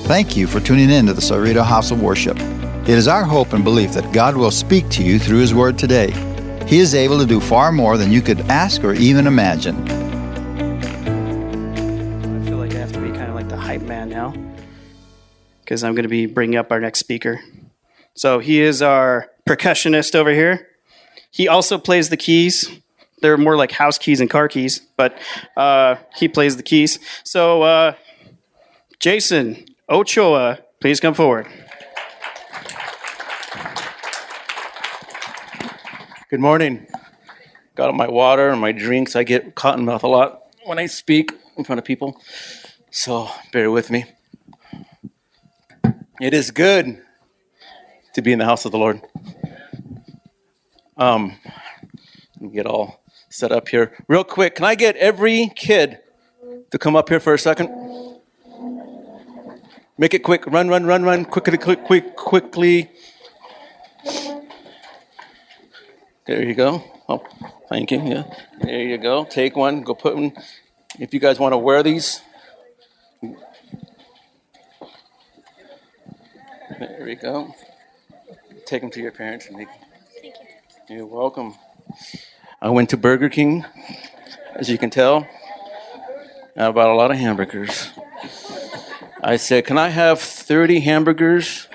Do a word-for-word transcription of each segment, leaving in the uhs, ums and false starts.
Thank you for tuning in to the Cerrito House of Worship. It is our hope and belief that God will speak to you through His Word today. He is able to do far more than you could ask or even imagine. I feel like I have to be kind of like the hype man now, because I'm going to be bringing up our next speaker. So he is our percussionist over here. He also plays the keys. They're more like house keys and car keys, but uh, he plays the keys. So uh, Jason Ochoa, please come forward. Good morning. Got my water and my drinks. I get cotton mouth a lot when I speak in front of people, so bear with me. It is good to be in the house of the Lord. Um, let me get all set up here. Real quick, can I get every kid to come up here for a second? Make it quick. Run, run, run, run. Quickly, quick, quick, quickly. There you go. Oh, thank you. Yeah. There you go. Take one. Go put one. If you guys want to wear these. There we go. Take them to your parents. And they, thank you. You're welcome. I went to Burger King, as you can tell. I bought a lot of hamburgers. I said, can I have thirty hamburgers?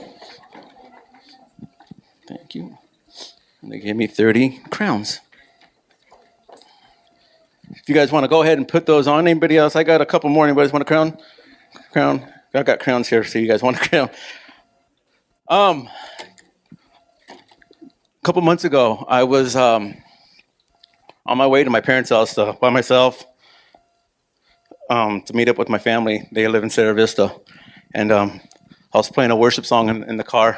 Thank you. And they gave me thirty crowns. If you guys want to go ahead and put those on, anybody else? I got a couple more. Anybody want a crown? Crown? I got crowns here, so you guys want a crown. Um, a couple months ago, I was um, on my way to my parents' house uh, by myself. Um, to meet up with my family. They live in Sierra Vista. And um, I was playing a worship song in, in the car.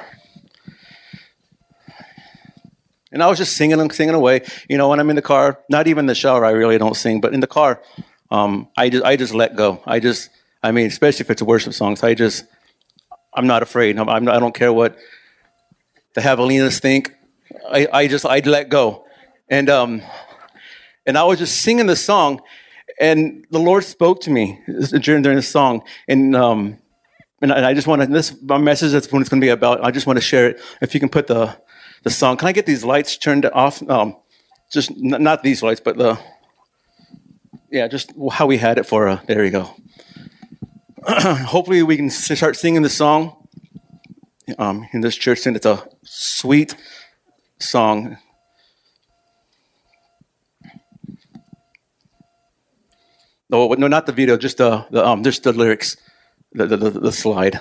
And I was just singing and singing away. You know, when I'm in the car, not even in the shower, I really don't sing. But in the car, um, I just I just let go. I just, I mean, especially if it's a worship song. So I just, I'm not afraid. I'm, I'm not, I don't care what the Javelinas think. I, I just, I let go. And um, and I was just singing the song. And the Lord spoke to me during during this song, and um, and I just want to. This my message. That's what it's going to be about. I just want to share it. If you can put the the song. Can I get these lights turned off? Um, just n- not these lights, but the yeah, just how we had it for. Uh, there you go. Hopefully, we can start singing the song um, in this church, and it's a sweet song. No, no, not the video. Just the, the um, just the lyrics, the the, the, the slide.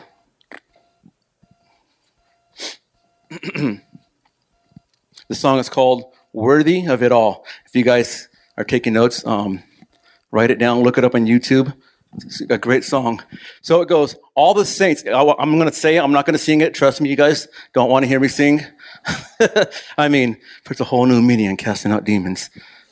The song is called "Worthy of It All." If you guys are taking notes, um, write it down. Look it up on YouTube. It's a great song. So it goes. All the saints. I'm going to say it. I'm not going to sing it. Trust me, you guys don't want to hear me sing. I mean, there's a whole new meaning in casting out demons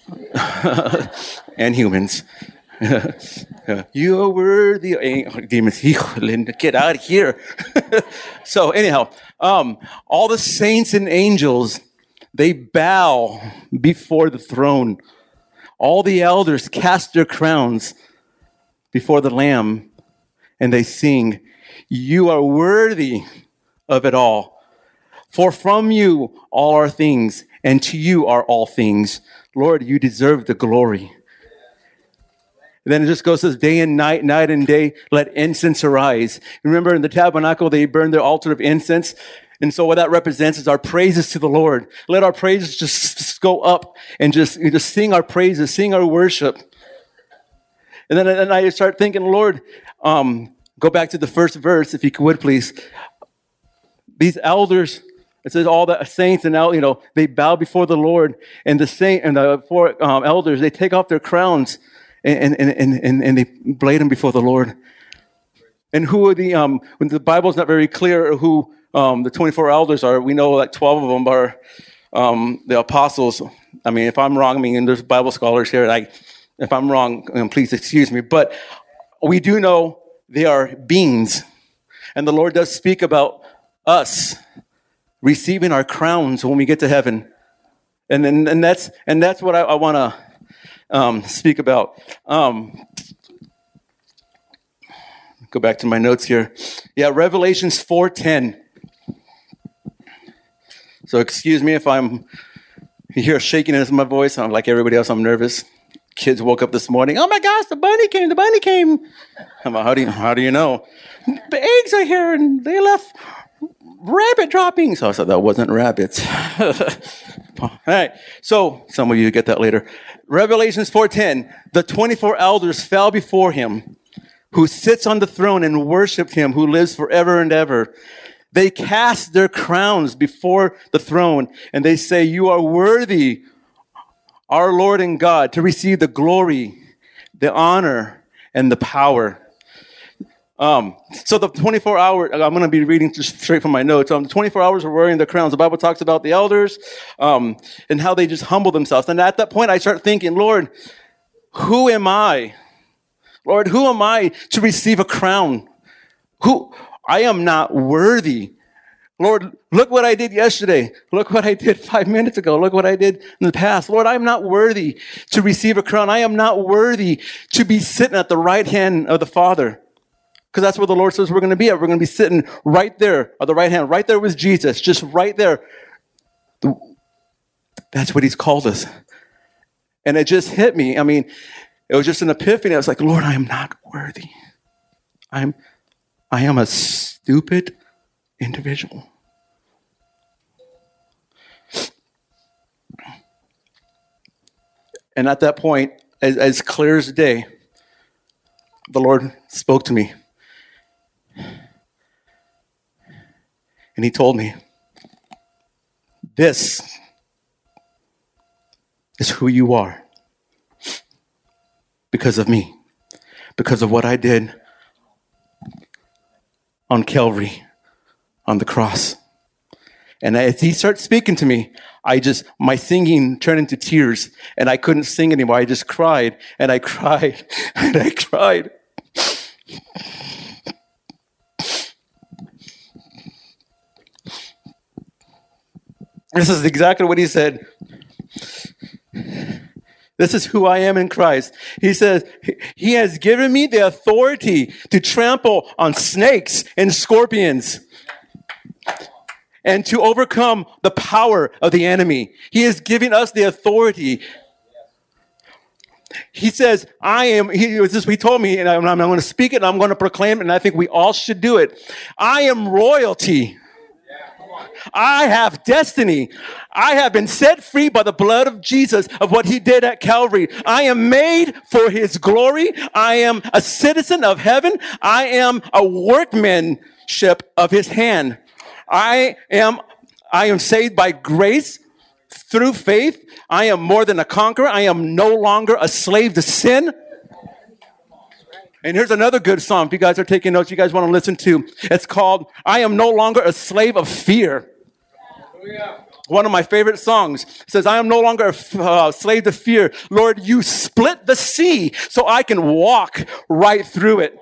and humans. You are worthy, oh, demons. Get out of here. So anyhow, um, all the saints and angels, they bow before the throne. All the elders cast their crowns before the Lamb, and they sing, "You are worthy of it all. For from you all are things, and to you are all things. Lord, you deserve the glory." And then it just goes, says, day and night, night and day, let incense arise. Remember in the tabernacle, they burned their altar of incense. And so what that represents is our praises to the Lord. Let our praises just, just go up and just, just sing our praises, sing our worship. And then and I start thinking, Lord, um, go back to the first verse, if you would, please. These elders, it says all the saints and you know they bow before the Lord, and the saint and the four um, elders, they take off their crowns and and and and, and they lay them before the Lord. And who are the um? When the Bible's not very clear who um the twenty-four elders are, we know like twelve of them are um the apostles. I mean, if I'm wrong, I mean, and there's Bible scholars here, and I, if I'm wrong, um, please excuse me. But we do know they are beings, and the Lord does speak about us receiving our crowns when we get to heaven, and then and that's and that's what I, I want to um, speak about. Um, go back to my notes here. Yeah, Revelations four ten. So excuse me if I'm, you hear shakiness in my voice. I'm like everybody else, I'm nervous. Kids woke up this morning. Oh my gosh, the bunny came, the bunny came. I'm like, how do you, how do you know? The eggs are here and they left rabbit droppings. So I said, that wasn't rabbits. All right. So some of you get that later. Revelations four ten. The twenty-four elders fell before him who sits on the throne and worshiped him who lives forever and ever. They cast their crowns before the throne and they say, you are worthy, our Lord and God, to receive the glory, the honor, and the power. Um, so the twenty-four hour, I'm going to be reading just straight from my notes. Um, the twenty-four hours are wearing their crowns. The Bible talks about the elders um, and how they just humble themselves. And at that point, I start thinking, Lord, who am I? Lord, who am I to receive a crown? Who? I am not worthy. Lord, look what I did yesterday. Look what I did five minutes ago. Look what I did in the past. Lord, I'm not worthy to receive a crown. I am not worthy to be sitting at the right hand of the Father. Because that's where the Lord says we're going to be at. We're going to be sitting right there at the right hand, right there with Jesus, just right there. That's what he's called us. And it just hit me. I mean, it was just an epiphany. I was like, Lord, I am not worthy. I'm, I am a stupid individual. And at that point, as, as clear as day, the Lord spoke to me. And he told me, this is who you are because of me, because of what I did on Calvary, on the cross. And as he started speaking to me, I just, my singing turned into tears and I couldn't sing anymore. I just cried and I cried and I cried. This is exactly what he said. This is who I am in Christ. He says, he has given me the authority to trample on snakes and scorpions and to overcome the power of the enemy. He is giving us the authority. He says, I am, he was this, he told me, and I'm, I'm going to speak it and I'm going to proclaim it, and I think we all should do it. I am royalty. I have destiny. I have been set free by the blood of Jesus of what he did at Calvary. I am made for his glory. I am a citizen of heaven. I am a workmanship of his hand. I am, I am saved by grace through faith. I am more than a conqueror. I am no longer a slave to sin. And here's another good song. If you guys are taking notes, you guys want to listen to. It's called, I Am No Longer a Slave of Fear. One of my favorite songs. It says, I am no longer a uh, slave to fear. Lord, you split the sea so I can walk right through it.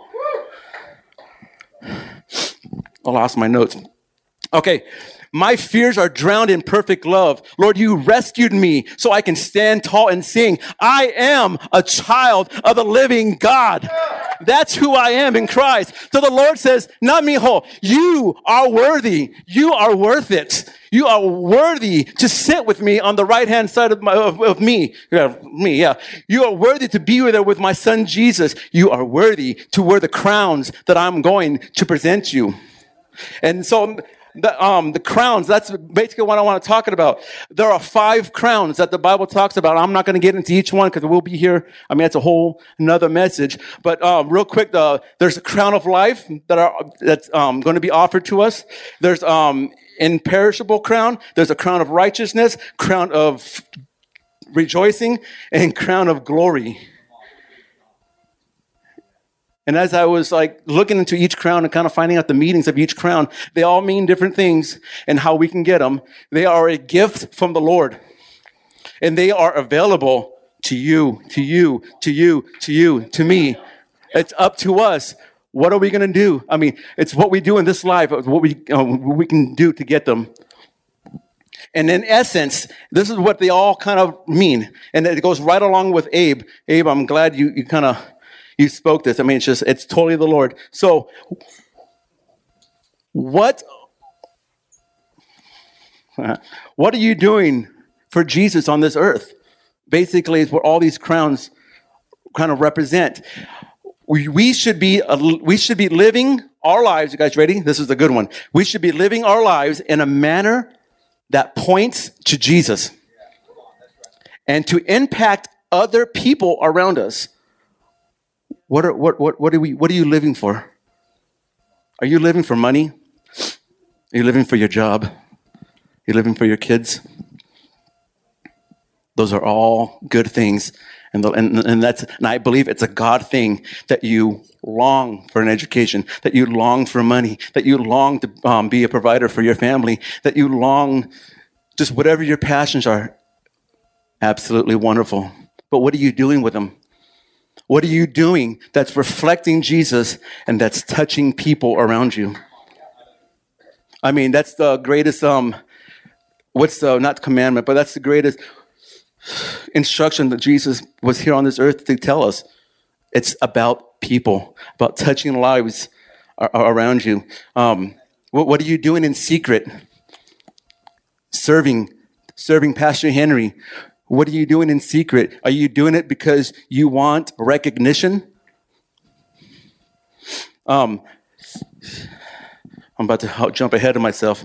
I lost my notes. Okay. My fears are drowned in perfect love. Lord, you rescued me so I can stand tall and sing. I am a child of the living God. That's who I am in Christ. So the Lord says, not me, ho, you are worthy. You are worth it. You are worthy to sit with me on the right-hand side of, my, of, of me. Yeah, me, yeah. You are worthy to be there with my son Jesus. You are worthy to wear the crowns that I'm going to present you. And so the, um, the crowns, that's basically what I want to talk about. There are five crowns that the Bible talks about. I'm not going to get into each one because we'll be here. I mean, it's a whole another message. But um, real quick, uh, there's a crown of life that are that's um, going to be offered to us. There's um, imperishable crown. There's a crown of righteousness, crown of rejoicing, and crown of glory. And as I was like looking into each crown and kind of finding out the meanings of each crown, they all mean different things and how we can get them. They are a gift from the Lord. And they are available to you, to you, to you, to you, to me. It's up to us. What are we going to do? I mean, it's what we do in this life, what we, uh, what we can do to get them. And in essence, this is what they all kind of mean. And it goes right along with Abe. Abe, I'm glad you, you kind of... you spoke this. I mean, it's just, it's totally the Lord. So what, what are you doing for Jesus on this earth? Basically, is what all these crowns kind of represent. We, we should be, a, we should be living our lives. You guys ready? This is a good one. We should be living our lives in a manner that points to Jesus and to impact other people around us. What are what what what are we what are you living for? Are you living for money? Are you living for your job? Are you living for your kids? Those are all good things, and the, and and that's and I believe it's a God thing that you long for an education, that you long for money, that you long to um, be a provider for your family, that you long just whatever your passions are. Absolutely wonderful. But what are you doing with them? What are you doing that's reflecting Jesus and that's touching people around you? I mean, that's the greatest, um, what's the, not commandment, but that's the greatest instruction that Jesus was here on this earth to tell us. It's about people, about touching lives around you. Um, what, what are you doing in secret? Serving, serving Pastor Henry. What are you doing in secret? Are you doing it because you want recognition? Um, I'm about to jump ahead of myself.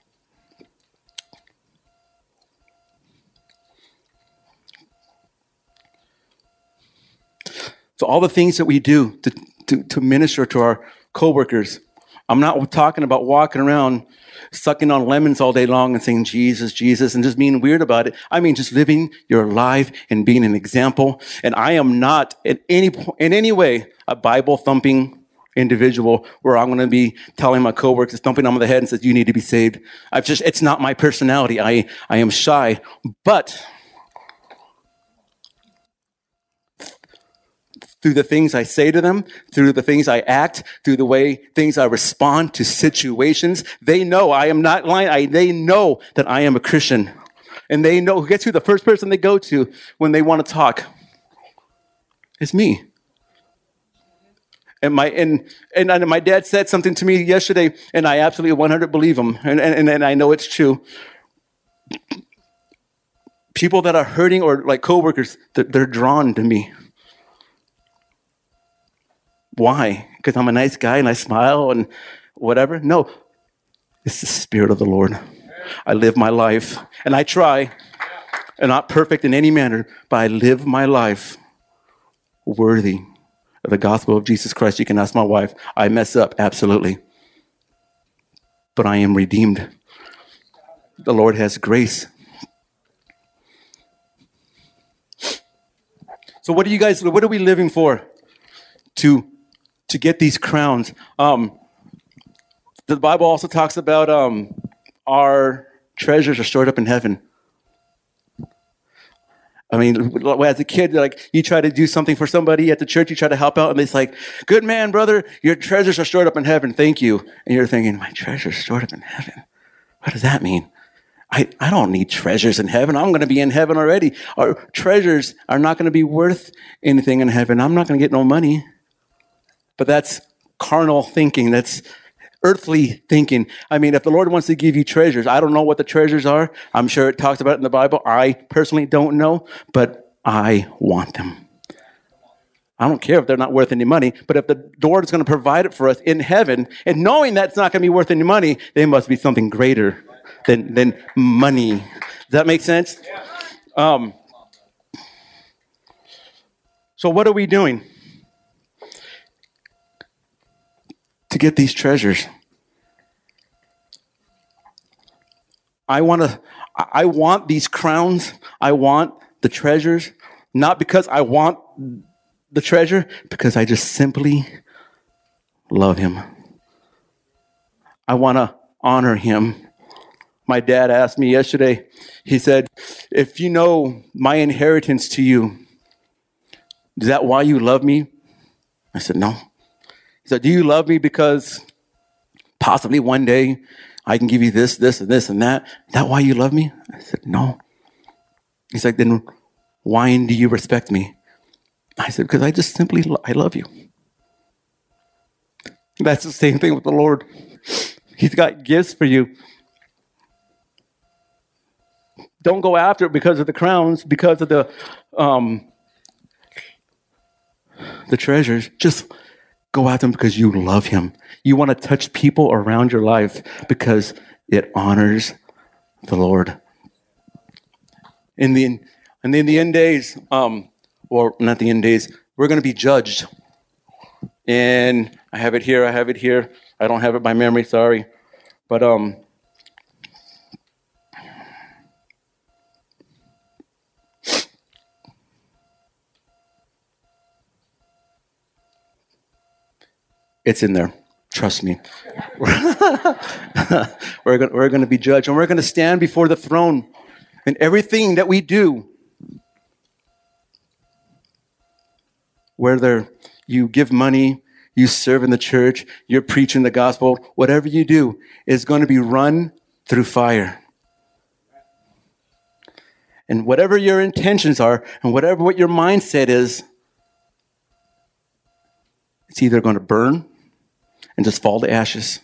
So all the things that we do to, to, to minister to our coworkers, I'm not talking about walking around sucking on lemons all day long and saying Jesus, Jesus, and just being weird about it. I mean, just living your life and being an example. And I am not in any in any way a Bible thumping individual where I'm going to be telling my coworkers, thumping them on the head and says, you need to be saved. I've just, it's not my personality. I, I am shy, but through the things I say to them, through the things I act, through the way things I respond to situations, they know I am not lying. I, they know that I am a Christian. And they know, guess who the first person they go to when they want to talk? It's me. And my and, and and my dad said something to me yesterday, and I absolutely one hundred believe him, and, and, and I know it's true. People that are hurting or like coworkers, they're, they're drawn to me. Why? Because I'm a nice guy and I smile and whatever? No. It's the Spirit of the Lord. I live my life and I try. I'm not perfect in any manner, but I live my life worthy of the gospel of Jesus Christ. You can ask my wife. I mess up, absolutely. But I am redeemed. The Lord has grace. So what are you guys, what are we living for? To to get these crowns. Um, the Bible also talks about um, our treasures are stored up in heaven. I mean, as a kid, like you try to do something for somebody at the church, you try to help out, and it's like, good man, brother, your treasures are stored up in heaven. Thank you. And you're thinking, my treasures are stored up in heaven. What does that mean? I, I don't need treasures in heaven. I'm going to be in heaven already. Our treasures are not going to be worth anything in heaven. I'm not going to get no money. But that's carnal thinking. That's earthly thinking. I mean, if the Lord wants to give you treasures, I don't know what the treasures are. I'm sure it talks about it in the Bible. I personally don't know, but I want them. I don't care if they're not worth any money, but if the Lord is going to provide it for us in heaven, and knowing that's not going to be worth any money, they must be something greater than, than money. Does that make sense? Um, so what are we doing to get these treasures? I want to, I want these crowns. I want the treasures, not because I want the treasure, because I just simply love him. I want to honor him. My dad asked me yesterday, he said, if you know my inheritance to you, is that why you love me? I said, no. He said, do you love me because possibly one day I can give you this, this, and this, and that? Is that why you love me? I said, no. He's like, then why do you respect me? I said, because I just simply, lo- I love you. That's the same thing with the Lord. He's got gifts for you. Don't go after it because of the crowns, because of the um, the treasures. Just go after them because you love him. You want to touch people around your life because it honors the Lord. In the and in the end days, um, or not the end days, we're going to be judged. And I have it here. I have it here. I don't have it by memory. Sorry, but um. It's in there. Trust me. we're going we're going to be judged, and we're going to stand before the throne. And everything that we do, whether you give money, you serve in the church, you're preaching the gospel, whatever you do is going to be run through fire. And whatever your intentions are, and whatever what your mindset is, it's either going to burn and just fall to ashes,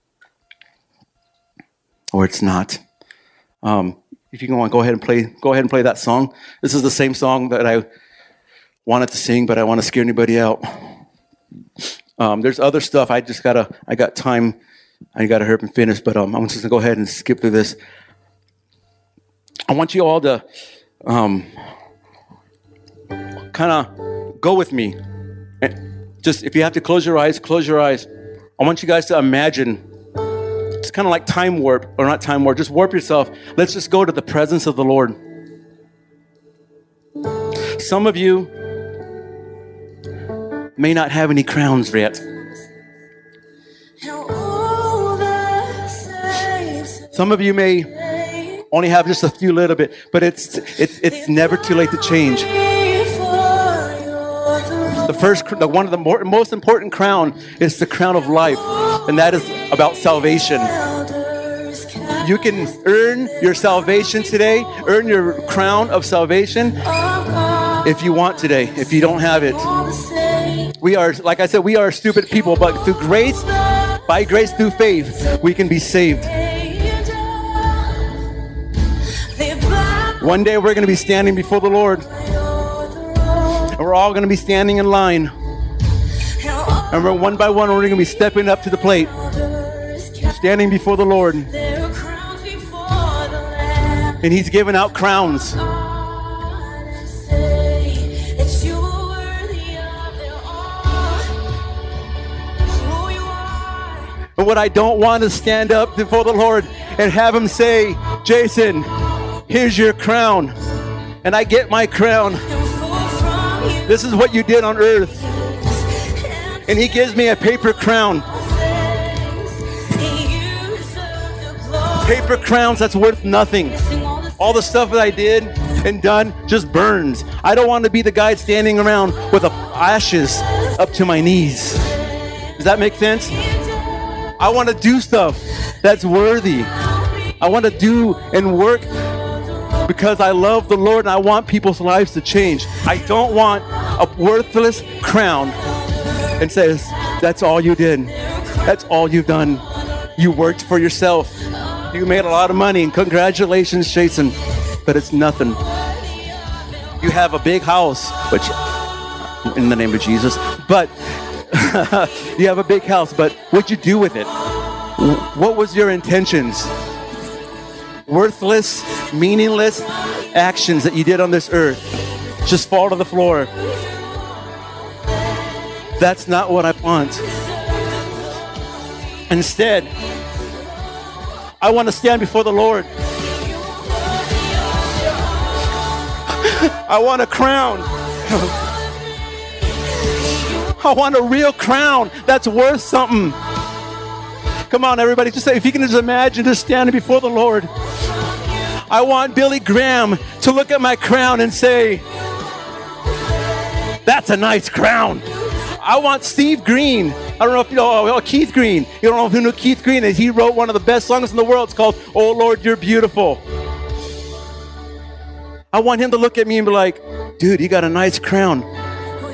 or it's not. Um, if you want, go ahead and play. Go ahead and play that song. This is the same song that I wanted to sing, but I want to scare anybody out. Um, there's other stuff. I just gotta. I got time. I gotta hurry up and finish. But um, I'm just gonna go ahead and skip through this. I want you all to um, kind of go with me. Just if you have to close your eyes, close your eyes. I want you guys to imagine. It's kind of like time warp, or not time warp, just warp yourself. Let's just go to the presence of the Lord. Some of you may not have any crowns yet. Some of you may only have just a few little bit, but it's it's it's never too late to change. The first, the one of the more, most important crown is the crown of life, and that is about salvation. You can earn your salvation today, earn your crown of salvation if you want today, if you don't have it. We are, like I said, we are stupid people, but through grace, by grace through faith, we can be saved. One day we're going to be standing before the Lord. And we're all going to be standing in line. And we're one by one, we're going to be stepping up to the plate. Standing before the Lord. And he's giving out crowns. But what I don't want to stand up before the Lord and have him say, Jason, here's your crown. And I get my crown. This is what you did on earth. And he gives me a paper crown. Paper crowns that's worth nothing. All the stuff that I did and done just burns. I don't want to be the guy standing around with ashes up to my knees. Does that make sense? I want to do stuff that's worthy. I want to do and work because I love the Lord and I want people's lives to change. I don't want a worthless crown and says, that's all you did. That's all you've done. You worked for yourself. You made a lot of money and congratulations, Jason. But it's nothing. You have a big house, which in the name of Jesus, but you have a big house, but what'd you do with it? What was your intentions? Worthless, meaningless actions that you did on this earth just fall to the floor. That's not what I want. Instead, I want to stand before the Lord. I want a crown. I want a real crown that's worth something. Come on, everybody, just say, if you can just imagine just standing before the Lord. I want Billy Graham to look at my crown and say, that's a nice crown. I want Steve Green. I don't know if you know, oh, Keith Green. You don't know who knew Keith Green is. He wrote one of the best songs in the world. It's called, Oh Lord, You're Beautiful. I want him to look at me and be like, dude, you got a nice crown.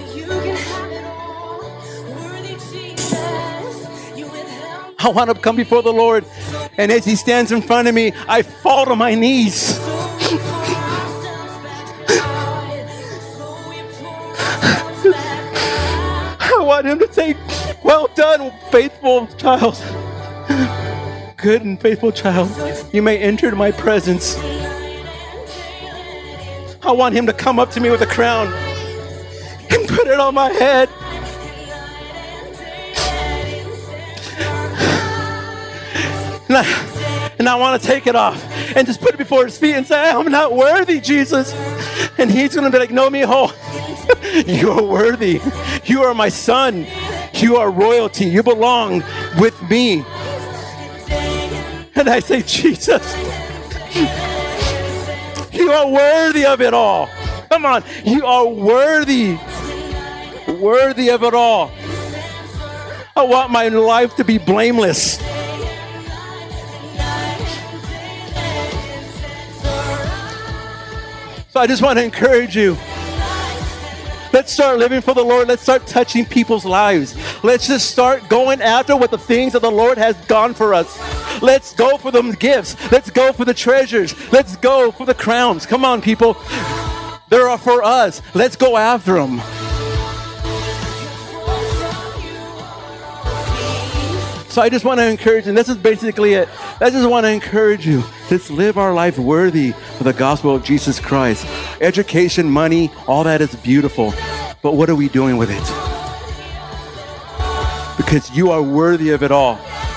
I want to come before the Lord. And as he stands in front of me, I fall to my knees. I want him to say, well done, faithful child. Good and faithful child. You may enter my presence. I want him to come up to me with a crown and put it on my head. And I, and I want to take it off and just put it before his feet and say, I'm not worthy, Jesus. And he's going to be like, no, mijo, you are worthy. You are my son. You are royalty. You belong with me. And I say, Jesus, you are worthy of it all. Come on, you are worthy. Worthy of it all. I want my life to be blameless. So I just want to encourage you. Let's start living for the Lord. Let's start touching people's lives. Let's just start going after what the things that the Lord has gone for us. Let's go for the gifts. Let's go for the treasures. Let's go for the crowns. Come on, people. They're for us. Let's go after them. So I just want to encourage you, and this is basically it. I just want to encourage you. Let's live our life worthy of the gospel of Jesus Christ. Education, money, all that is beautiful. But what are we doing with it? Because you are worthy of it all.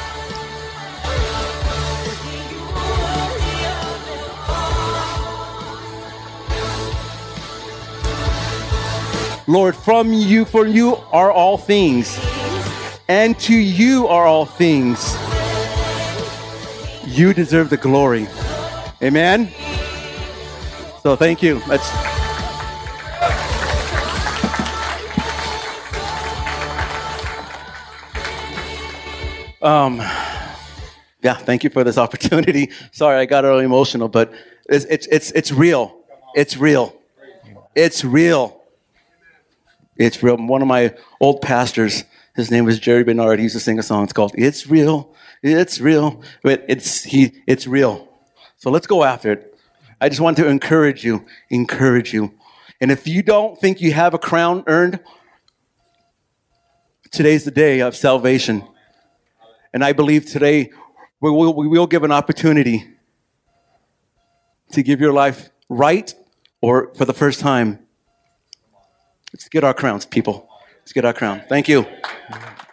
Lord, from you, for you are all things, and to you are all things. You deserve the glory. Amen? So thank you. Let's... Um, yeah, thank you for this opportunity. Sorry, I got a little emotional, but it's, it's, it's, it's real. It's real. It's real. It's real. One of my old pastors, his name was Jerry Bernard. He used to sing a song. It's called "It's Real, It's Real." But it's he. It's real. So let's go after it. I just want to encourage you. Encourage you. And if you don't think you have a crown earned, today's the day of salvation. And I believe today we will, we will give an opportunity to give your life right or for the first time. Let's get our crowns, people. Let's get our crown. Thank you.